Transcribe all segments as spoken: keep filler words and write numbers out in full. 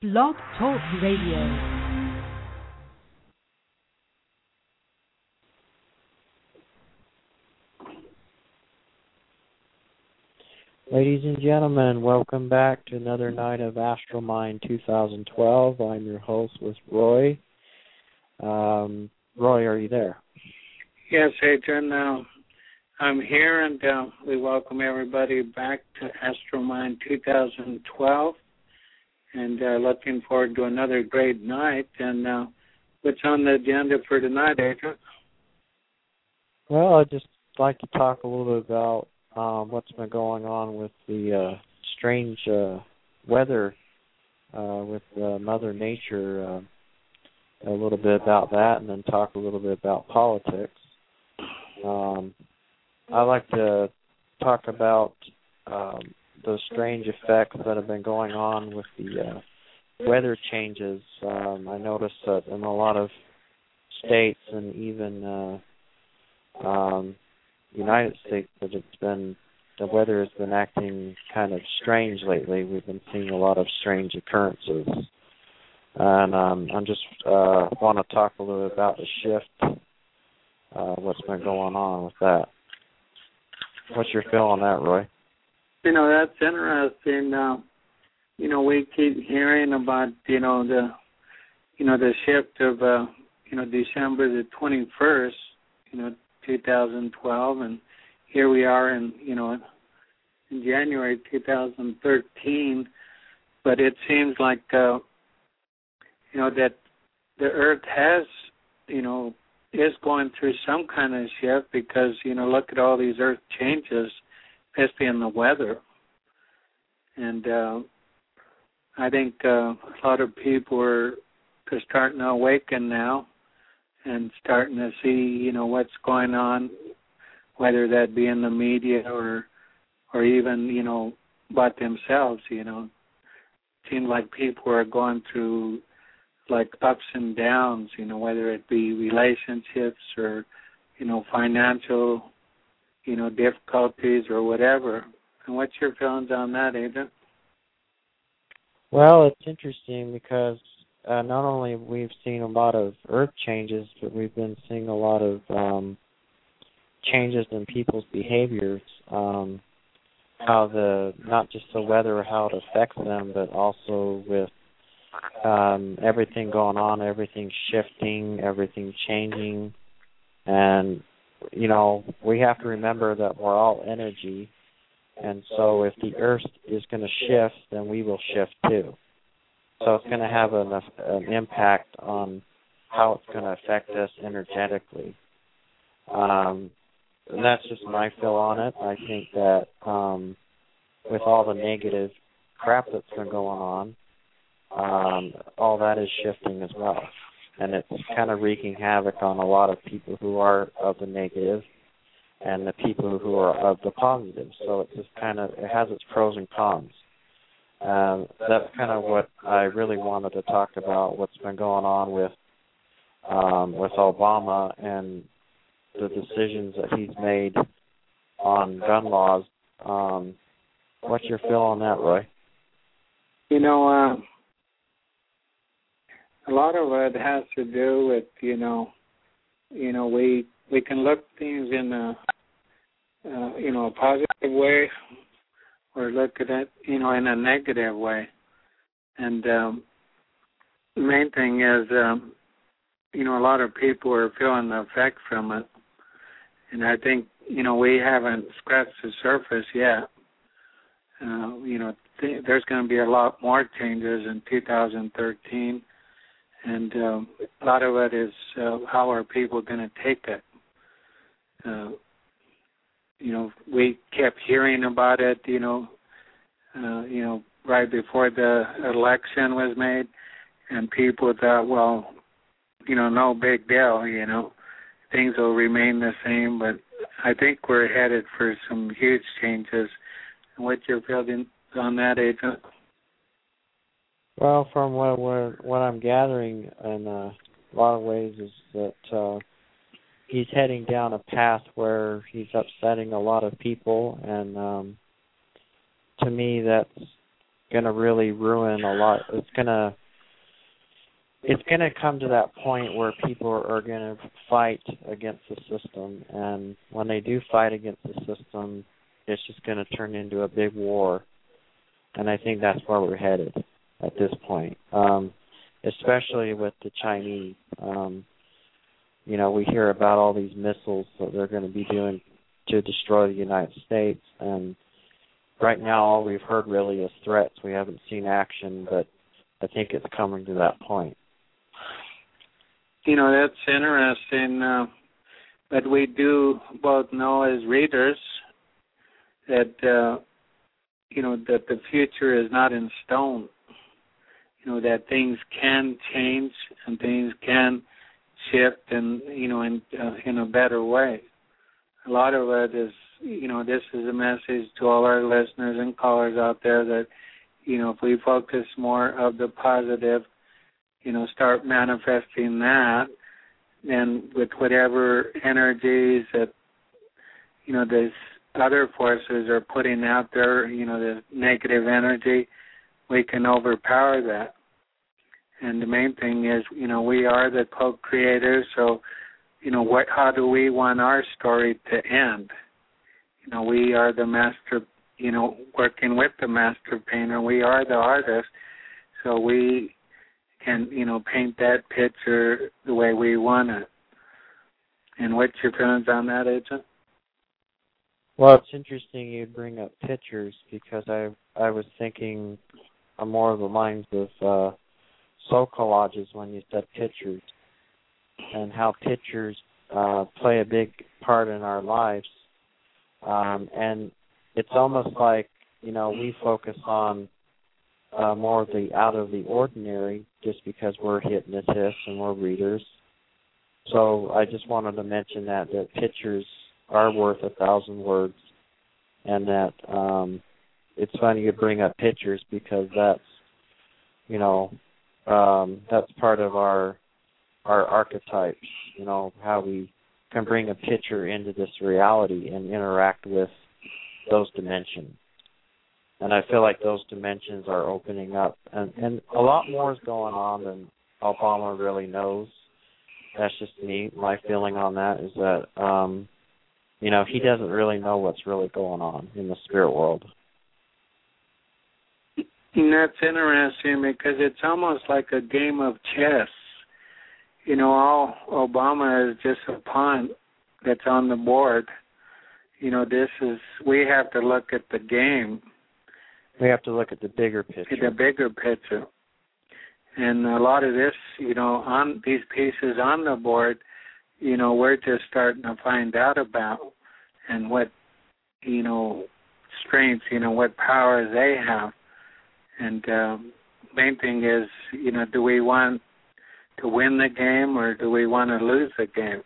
Blog Talk Radio. Ladies and gentlemen, welcome back to another night of Astromind twenty twelve. I'm your host, with Roy. Um, Roy, are you there? Yes, Adrian. Uh, I'm here, and uh, we welcome everybody back to Astromind twenty twelve, and uh, looking forward to another great night. And uh, what's on the agenda for tonight, Adrian? Well, I'd just like to talk a little bit about Um, what's been going on with the uh, strange uh, weather uh, with uh, Mother Nature, uh, a little bit about that, and then talk a little bit about politics. Um, I'd like to talk about um, the strange effects that have been going on with the uh, weather changes. Um, I noticed that in a lot of states and even uh, um, United States that it's been, the weather has been acting kind of strange lately. We've been seeing a lot of strange occurrences. And um, I just uh, want to talk a little bit about the shift, uh, what's been going on with that. What's your feel on that, Roy? You know, that's interesting. Uh, you know, we keep hearing about, you know, the, you know, the shift of, uh, you know, December the twenty-first, you know, two thousand twelve, and here we are in, you know, in January two thousand thirteen, but it seems like, uh, you know, that the Earth has, you know, is going through some kind of shift because, you know, look at all these Earth changes, especially in the weather. And uh, I think uh, a lot of people are, are starting to awaken now and starting to see, you know, what's going on, whether that be in the media or or even, you know, about themselves, you know. It seems like people are going through, like, ups and downs, you know, whether it be relationships or, you know, financial, you know, difficulties or whatever. And what's your feelings on that, Adrian? Well, it's interesting because Uh, not only have we seen a lot of earth changes, but we've been seeing a lot of um, changes in people's behaviors, um, how the, not just the weather, how it affects them, but also with um, everything going on, everything shifting, everything changing. And, you know, we have to remember that we're all energy, and so if the earth is going to shift, then we will shift too. So it's going to have an, an impact on how it's going to affect us energetically. Um, and that's just my feel on it. I think that um, with all the negative crap that's been going on, um, all that is shifting as well. And it's kind of wreaking havoc on a lot of people who are of the negative and the people who are of the positive. So it just kind of, it has its pros and cons. Um, that's kind of what I really wanted to talk about, what's been going on with um, with Obama and the decisions that he's made on gun laws. Um, what's your feel on that, Roy? You know, uh, a lot of it has to do with, you know, you know, we we can look things in a, uh, you know, a positive way, or look at it, you know, in a negative way. And um, the main thing is, um, you know, a lot of people are feeling the effect from it. And I think, you know, we haven't scratched the surface yet. Uh, you know, th- there's going to be a lot more changes in two thousand thirteen. And um, a lot of it is uh, how are people going to take it. Uh, you know, we kept hearing about it, you know, Uh, you know, right before the election was made, and people thought, well, you know, no big deal, you know, things will remain the same, but I think we're headed for some huge changes. What's your feeling on that, Adrian? Well, from what we're, what I'm gathering in uh, a lot of ways is that uh, he's heading down a path where he's upsetting a lot of people, and um, to me that's going to really ruin a lot. It's going to it's going to come to that point where people are going to fight against the system, and when they do fight against the system, it's just going to turn into a big war. And I think that's where we're headed at this point, um, especially with the Chinese. Um, you know, we hear about all these missiles that they're going to be doing to destroy the United States, and right now all we've heard really is threats. We haven't seen action, but I think it's coming to that point. You know, that's interesting, uh, but we do both know as readers that, uh, you know, that the future is not in stone. You know, that things can change and things can shift and, you know, in, uh, in a better way. A lot of it is, you know, this is a message to all our listeners and callers out there that, you know, if we focus more of the positive, you know, start manifesting that, and with whatever energies that, you know, these other forces are putting out there, you know, the negative energy, we can overpower that. And the main thing is, you know, we are the co-creators, so, you know, what, how do we want our story to end? You know, we are the master, you know, working with the master painter. We are the artist, so we can, you know, paint that picture the way we want it. And what's your feelings on that, Agent? Well, it's interesting you bring up pictures because I I was thinking on more of the lines of uh, soul collages when you said pictures, and how pictures uh, play a big part in our lives. Um, and it's almost like, you know, we focus on uh, more of the out of the ordinary just because we're hypnotists and we're readers. So I just wanted to mention that, that pictures are worth a thousand words, and that um, it's funny you bring up pictures because that's, you know, um, that's part of our our archetypes, you know, how we can bring a picture into this reality and interact with those dimensions. And I feel like those dimensions are opening up. And, and a lot more is going on than Obama really knows. That's just me. My feeling on that is that, um, you know, he doesn't really know what's really going on in the spirit world. And that's interesting because it's almost like a game of chess. You know, all Obama is just a pawn that's on the board. You know, this is, we have to look at the game. We have to look at the bigger picture. The bigger picture. And a lot of this, you know, on these pieces on the board, you know, we're just starting to find out about, and what, you know, strengths, you know, what powers they have. And um, main thing is, you know, do we want to win the game or do we want to lose the game?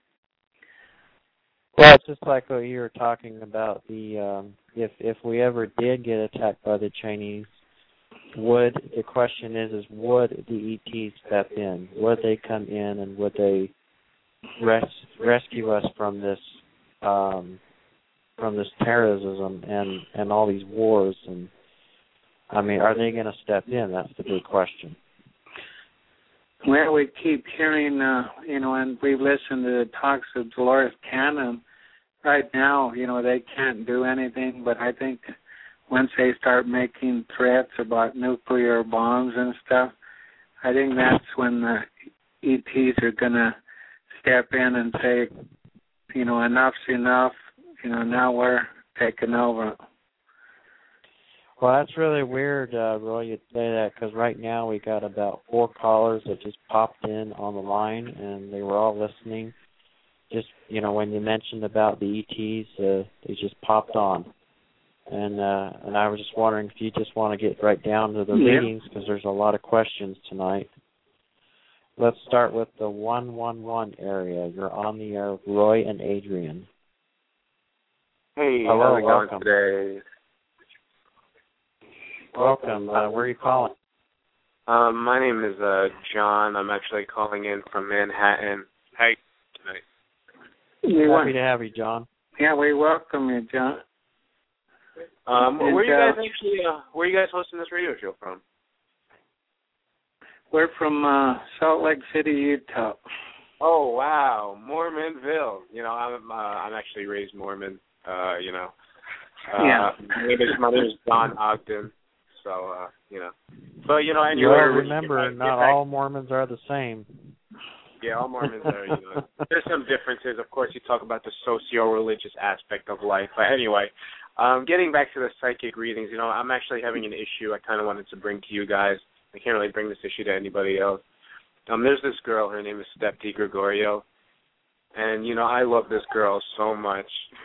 Well, it's just like what you were talking about. The um, if if we ever did get attacked by the Chinese, would the question is is would the E Ts step in? Would they come in and would they res- rescue us from this um, from this terrorism and, and all these wars? And I mean, are they going to step in? That's the big question. Well, we keep hearing, uh, you know, and we've listened to the talks of Dolores Cannon. Right now, you know, they can't do anything, but I think once they start making threats about nuclear bombs and stuff, I think that's when the E Ts are going to step in and say, you know, enough's enough, you know, now we're taking over. Well, that's really weird, uh, Roy, you'd say that, because right now we got about four callers that just popped in on the line, and they were all listening. Just, you know, when you mentioned about the E Ts, uh, they just popped on. And uh, and I was just wondering if you just want to get right down to the yeah. readings, because there's a lot of questions tonight. Let's start with the one one one area. You're on the air, Roy and Adrian. Hey, hello, how's it welcome. going today? Welcome. Uh, where are you calling? Um, my name is uh, John. I'm actually calling in from Manhattan. How are you tonight? We Happy want, to have you, John. yeah, we welcome you, John. Um, And, where are you uh, guys actually? Uh, where are you guys hosting this radio show from? We're from uh, Salt Lake City, Utah. Oh wow, Mormonville. You know, I'm uh, I'm actually raised Mormon. Uh, you know. Uh, Yeah. My name is my name is Don Ogden. So uh, you know. But you know, Well, anyway. remember, get back, not get back. all Mormons are the same. Yeah, all Mormons are. You know, there's some differences. Of course, you talk about the socio-religious aspect of life. But anyway, um, getting back to the psychic readings. You know, I'm actually having an issue. I kind of wanted to bring to you guys. I can't really bring this issue to anybody else. Um, there's this girl. Her name is Steph Gregorio, and you know I love this girl so much.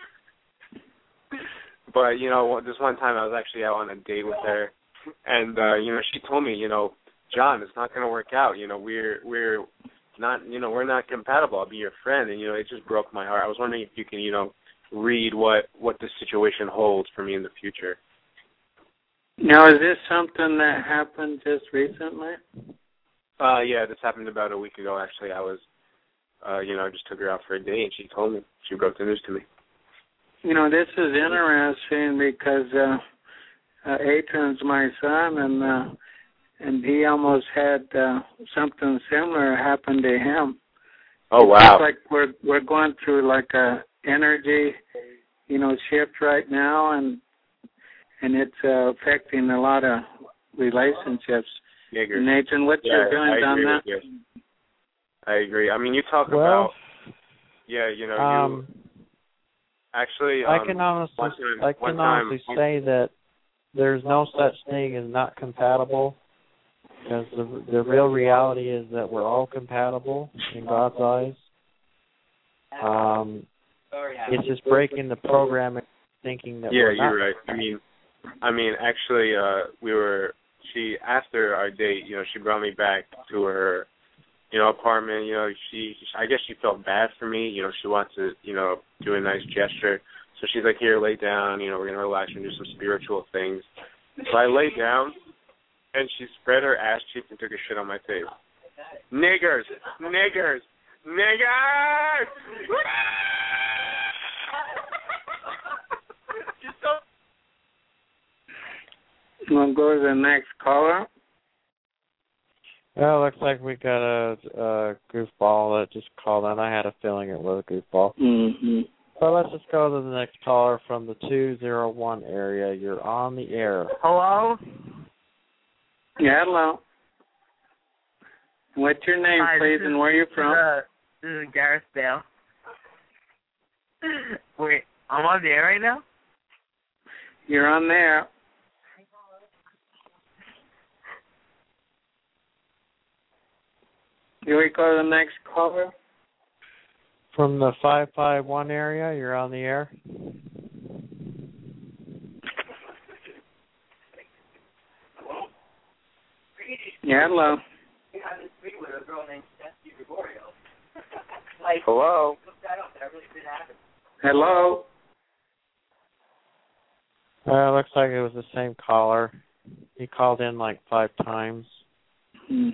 But you know, this one time I was actually out on a date with her, and uh, you know she told me, you know, John, it's not going to work out. You know, we're we're not, you know, we're not compatible. I'll be your friend, and you know, it just broke my heart. I was wondering if you can, you know, read what what this situation holds for me in the future. Now, is this something that happened just recently? Uh, yeah, this happened about a week ago. Actually, I was, uh, you know, I just took her out for a date, and she told me. She broke the news to me. You know, this is interesting because uh, uh, Adrian's my son, and uh, and he almost had uh, something similar happen to him. Oh wow! It's like we're we're going through like a energy, you know, shift right now, and and it's uh, affecting a lot of relationships. Nigger. Nathan, what's yeah, your feelings on that? You. I agree. I mean, you talk well, about, yeah, you know, um, you actually. Um, I can honestly, time, I can honestly time, say that there's no such thing as not compatible, because the the real reality is that we're all compatible in God's eyes. Um, it's just breaking the programming, thinking that yeah, we're not. you're right. I mean, I mean, actually, uh, we were. She after our date, you know, she brought me back to her, you know, apartment. You know, she, I guess she felt bad for me. You know, she wants to, you know, do a nice gesture. So she's like, here, lay down. You know, we're gonna relax and do some spiritual things. So I lay down, and she spread her ass cheeks and took a shit on my face. Niggers, niggers, niggers. You want to go to the next caller? Well, looks like we got a, a goofball that just called in. I had a feeling it was a goofball. Mm-hmm. So let's just go to the next caller from the two zero one area. You're on the air. Hello? Yeah, hello. What's your name, Hi, please, is, and where are you from? Uh, this is Gareth Bale. Wait, I'm on the air right now? You're on there. Here we go to the next caller. From the five five one area, you're on the air. Yeah, hello. Hello. Hello. Uh, looks like it was the same caller. He called in like five times. Hmm.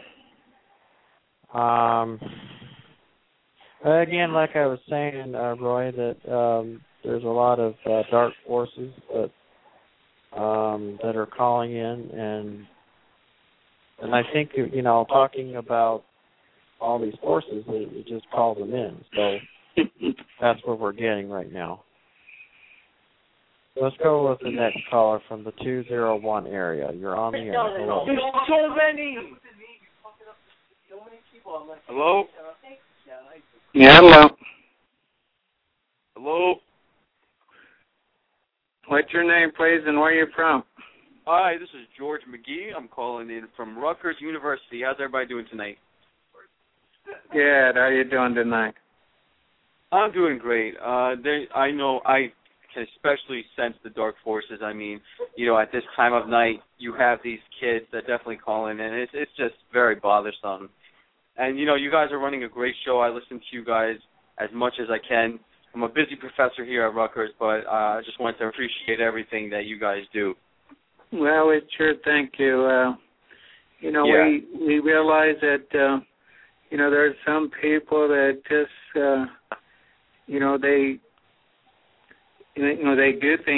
Um, again, like I was saying, uh, Roy, that um, there's a lot of uh, dark forces that um, that are calling in, and and I think, you know, talking about all these forces, it, it just calls them in. So that's what we're getting right now. Let's go with the next caller from the two zero one area. You're on the air. Hello. There's so many. Hello? Yeah, hello. Hello? What's your name, please, and where are you from? Hi, this is George McGee. I'm calling in from Rutgers University. How's everybody doing tonight? Good. How are you doing tonight? I'm doing great. Uh, there, I know I can especially sense the dark forces. I mean, you know, at this time of night, you have these kids that definitely call in, and it's, it's just very bothersome. And, you know, you guys are running a great show. I listen to you guys as much as I can. I'm a busy professor here at Rutgers, but uh, I just want to appreciate everything that you guys do. Well, we sure thank you. Uh, you know, Yeah. we we realize that, uh, you know, there's some people that just, uh, you know, they, you know, they do things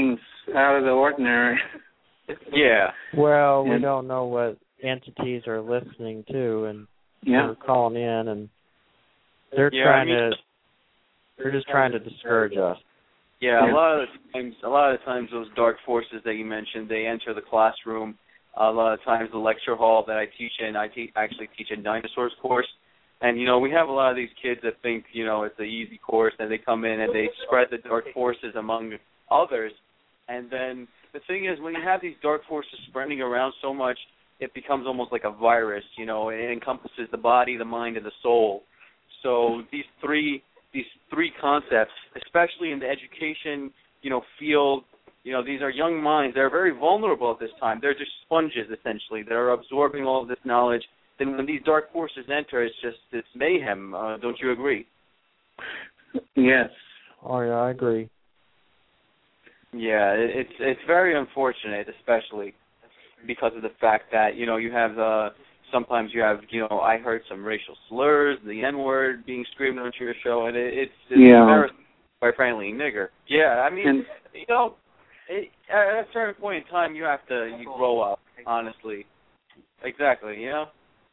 out of the ordinary. Yeah. Well, we And- don't know what entities are listening to, and Yeah. they're calling in, and they're Yeah, trying I mean- to. They're just trying to discourage us. Yeah, Yeah. a lot of the times, a lot of the times, those dark forces that you mentioned, they enter the classroom. A lot of times, the lecture hall that I teach in, I te- actually teach a dinosaurs course, and you know, we have a lot of these kids that think, you know, it's an easy course, and they come in and they spread the dark forces among others, and then the thing is, when you have these dark forces spreading around so much, it becomes almost like a virus. You know, it encompasses the body, the mind, and the soul. So these three these three concepts, especially in the education, you know, field, you know, these are young minds. They're very vulnerable at this time. They're just sponges, essentially. They're absorbing all of this knowledge. Then when these dark forces enter, it's just, it's mayhem. Uh, don't you agree? Yes. Oh yeah, I agree. Yeah, it, it's it's very unfortunate, especially because of the fact that, you know, you have uh, sometimes you have, you know, I heard some racial slurs, the N-word being screamed onto your show, and it, it's, it's Yeah. embarrassing, quite frankly, nigger. Yeah, I mean, And- you know, it, at a certain point in time, you have to you grow up, honestly. Exactly, you know?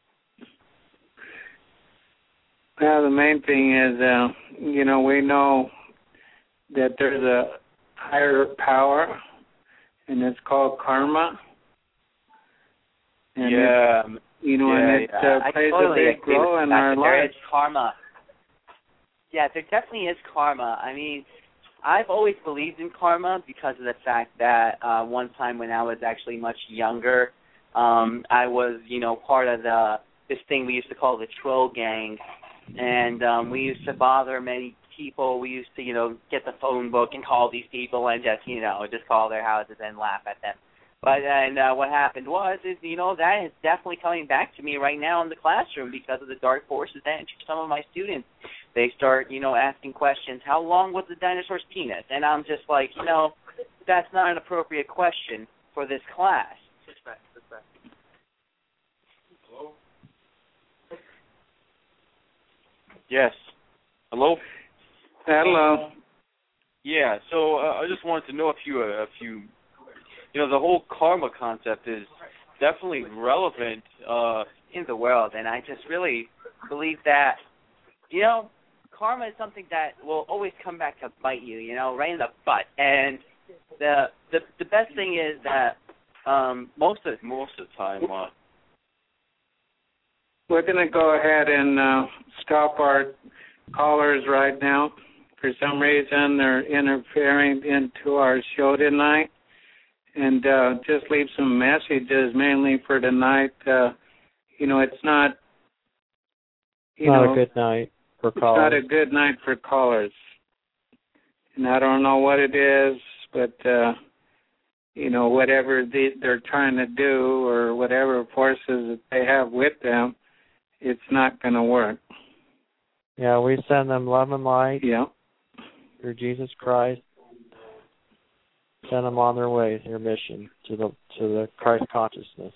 Well, the main thing is, uh, you know, we know that there's a higher power, and it's called karma. And yeah, it, you know, yeah, and it yeah. uh, I plays totally a big agree role with in that, our that there lives. is karma. Yeah, there definitely is karma. I mean, I've always believed in karma because of the fact that uh, one time when I was actually much younger, um, I was, you know, part of the this thing we used to call the Troll Gang, and um, we used to bother many people. We used to, you know, get the phone book and call these people and just, you know, just call their houses and laugh at them. But and uh, what happened was, is you know, that is definitely coming back to me right now in the classroom because of the dark forces that enter some of my students. They start, you know, asking questions. How long was the dinosaur's penis? And I'm just like, you know, that's not an appropriate question for this class. Hello? Yes. Hello? Hello. Yeah, so uh, I just wanted to know if you, uh, if you, you know, the whole karma concept is definitely relevant uh, in the world, and I just really believe that, you know, karma is something that will always come back to bite you, you know, right in the butt. And the the the best thing is that um, most of most of the time. Uh, We're going to go ahead and uh, stop our callers right now. For some reason, they're interfering into our show tonight. And uh, just leave some messages, mainly for tonight. Uh, you know, it's not, you Not know, a good night for it's callers. not a good night for callers. And I don't know what it is, but, uh, you know, whatever they, they're trying to do or whatever forces that they have with them, it's not going to work. Yeah, we send them love and light Yeah. through Jesus Christ. Send them on their way, their mission to the to the Christ consciousness.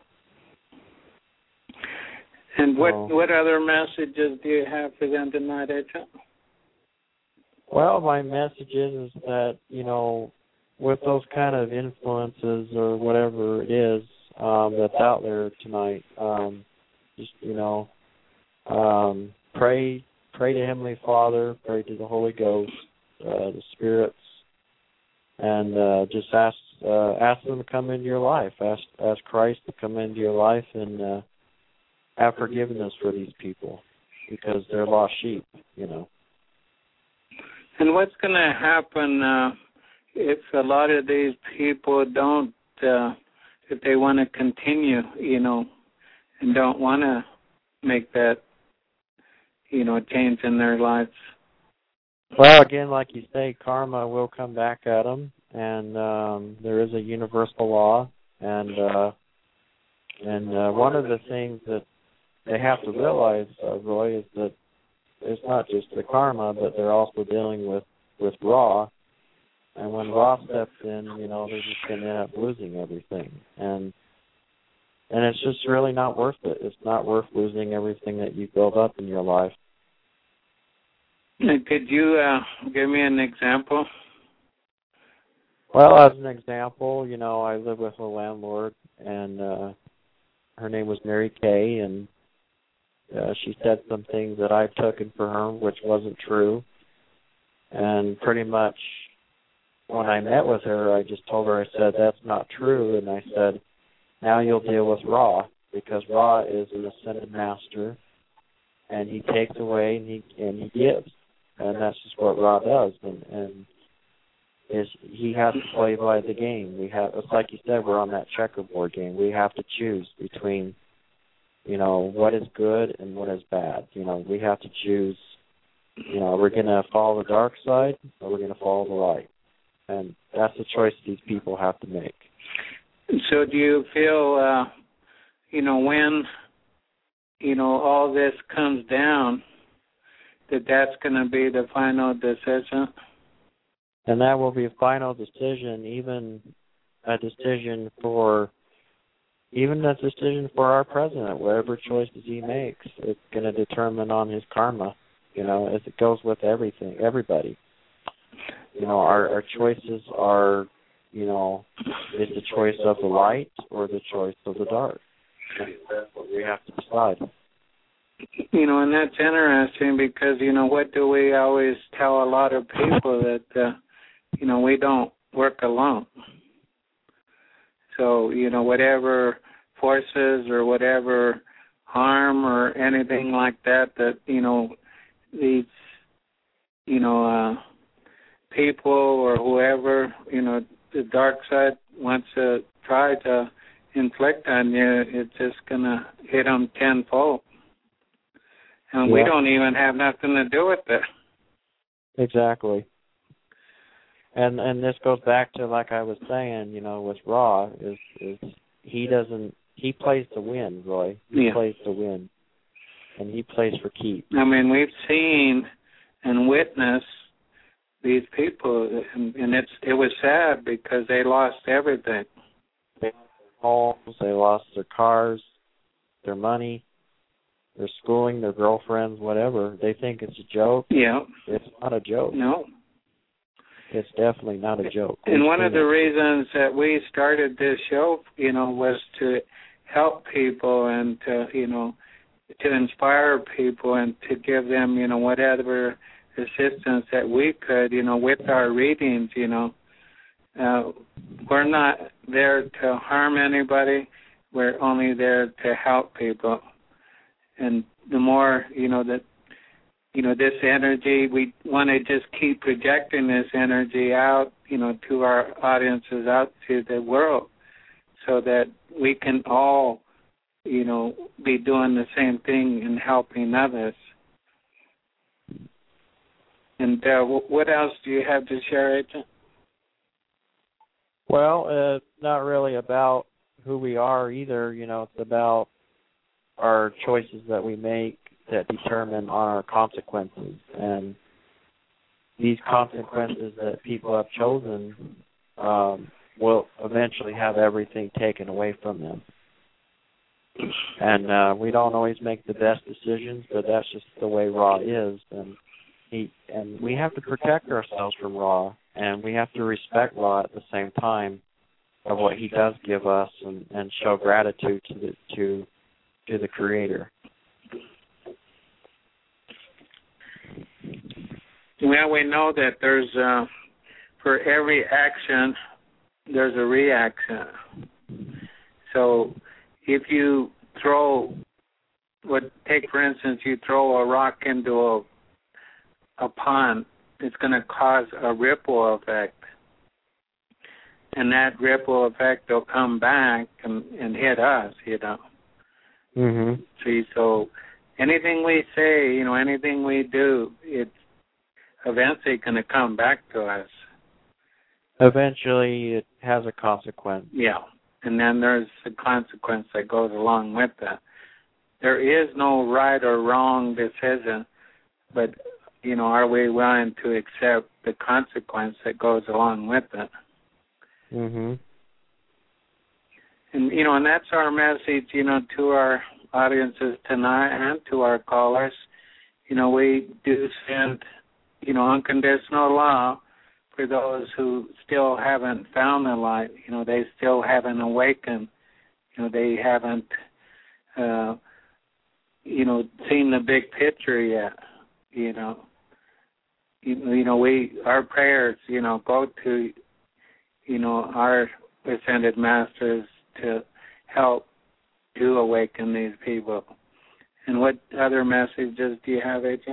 And what So, what other messages do you have for them tonight, Edson? well, my message is, is that, you know, with those kind of influences or whatever it is um, that's out there tonight, um, just, you know, um, pray pray to Heavenly Father, pray to the Holy Ghost, uh, the spirits, and uh, just ask uh, ask them to come into your life. Ask ask Christ to come into your life and uh, have forgiveness for these people because they're lost sheep, you know. And what's going to happen uh, if a lot of these people don't, uh, if they want to continue, you know, and don't want to make that, you know, change in their lives? Well, again, like you say, karma will come back at them, and um, there is a universal law, and uh, and uh, one of the things that they have to realize, uh, Roy, is that it's not just the karma, but they're also dealing with, with Ra, and when Ra steps in, you know, they're just going to end up losing everything, and and it's just really not worth it. It's not worth losing everything that you built up in your life. Could you uh, give me an example? Well, as an example, you know, I live with a landlord, and uh, her name was Mary Kay, and uh, she said some things that I took for her, which wasn't true. And pretty much when I met with her, I just told her, I said, that's not true. And I said, now you'll deal with Ra, because Ra is an ascended master, and he takes away and he and he gives. And that's just what Ra does. And, and is he has to play by the game. We have, it's like you said, we're on that checkerboard game. We have to choose between, you know, what is good and what is bad. You know, we have to choose, you know, we're going to follow the dark side or we're going to follow the light. And that's the choice these people have to make. So do you feel, uh, you know, when, you know, all this comes down, that that's going to be the final decision? And that will be a final decision, even a decision for, even a decision for our president. Whatever choices he makes, it's going to determine on his karma, you know, as it goes with everything, everybody. You know, our, our choices are, you know, is the choice of the light or the choice of the dark. And that's what we have to decide. You know, and that's interesting because, you know, what do we always tell a lot of people that, uh, you know, we don't work alone. So, you know, whatever forces or whatever harm or anything like that, that, you know, these, you know, uh, people or whoever, you know, the dark side wants to try to inflict on you, it's just going to hit them tenfold. And yeah. we don't even have nothing to do with it. Exactly. And and this goes back to, like I was saying, you know, with Ra, is is he doesn't, he plays to win, Roy. He yeah. plays to win. And he plays for keep. I mean, we've seen and witnessed these people, and, and it's it was sad because they lost everything. They lost their homes, they lost their cars, their money, their schooling, their girlfriends, whatever. They think it's a joke. Yeah. It's not a joke. No. It's definitely not a joke. And one of the reasons that we started this show, you know, was to help people and to, you know, to inspire people and to give them, you know, whatever assistance that we could, you know, with our readings, you know. Uh, we're not there to harm anybody. We're only there to help people. And the more, you know, that, you know, this energy, we want to just keep projecting this energy out, you know, to our audiences, out to the world, so that we can all, you know, be doing the same thing and helping others. And uh, what else do you have to share, Agent? Well, uh, it's not really about who we are either. You know, it's about our choices that we make that determine on our consequences. And these consequences that people have chosen um, will eventually have everything taken away from them. And uh, we don't always make the best decisions, but that's just the way Ra is. And he and we have to protect ourselves from Ra, and we have to respect Ra at the same time of what he does give us, and, and show gratitude to the to to the Creator. Well, we know that there's uh, for every action there's a reaction. So if you throw, what take for instance, you throw a rock into a a pond, it's going to cause a ripple effect. And that ripple effect will come back and, and hit us, you know. Mm-hmm. See, so anything we say, you know, anything we do, it's eventually going to come back to us. Eventually it has a consequence. Yeah, and then there's a consequence that goes along with that. There is no right or wrong decision, but you know, are we willing to accept the consequence that goes along with it? Mm-hmm. And, you know, and that's our message, you know, to our audiences tonight and to our callers. You know, we do send, you know, unconditional love for those who still haven't found the light. You know, they still haven't awakened. You know, they haven't, uh, you know, seen the big picture yet. You know, you, you know, we our prayers, you know, go to, you know, our ascended masters to help to awaken these people. And what other messages do you have, Agent?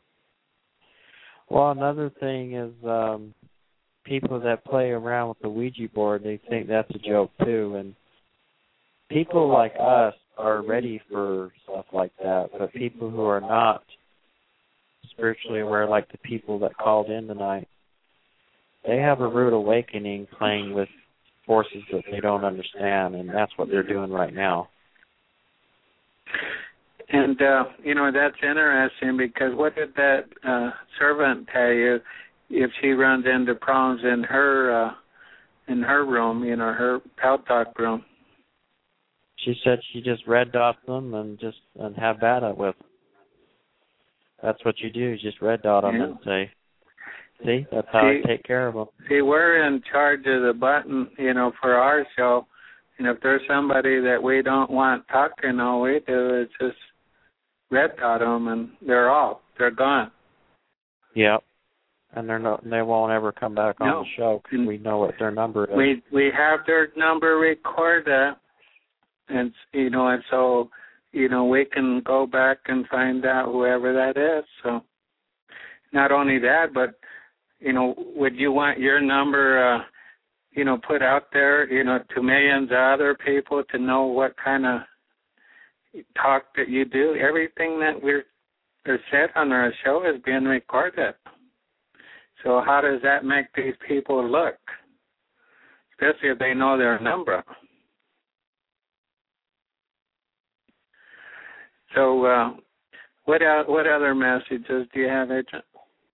Well, another thing is um, people that play around with the Ouija board, they think that's a joke too. And people like us are ready for stuff like that, but people who are not spiritually aware, like the people that called in tonight, they have a rude awakening playing with forces that they don't understand, and that's what they're doing right now. And, uh, you know, that's interesting because what did that uh, servant tell you if she runs into problems in her uh, in her room, you know, her Paltalk room? She said she just red dot them and just and have at it with them. That's what you do, you just red dot them yeah. and say, see, that's how see, I take care of them. See, we're in charge of the button, you know, for our show. And if there's somebody that we don't want talking, all we do is just red dot them, and they're off. They're gone. Yep. And they're not. They won't ever come back on no. the show because we know what their number is. We we have their number recorded, and you know, and so you know we can go back and find out whoever that is. So not only that, but you know, would you want your number, uh, you know, put out there, you know, to millions of other people to know what kind of talk that you do? Everything that we're said on our show is being recorded. So how does that make these people look? Especially if they know their number. So uh, what uh, what other messages do you have, Agent?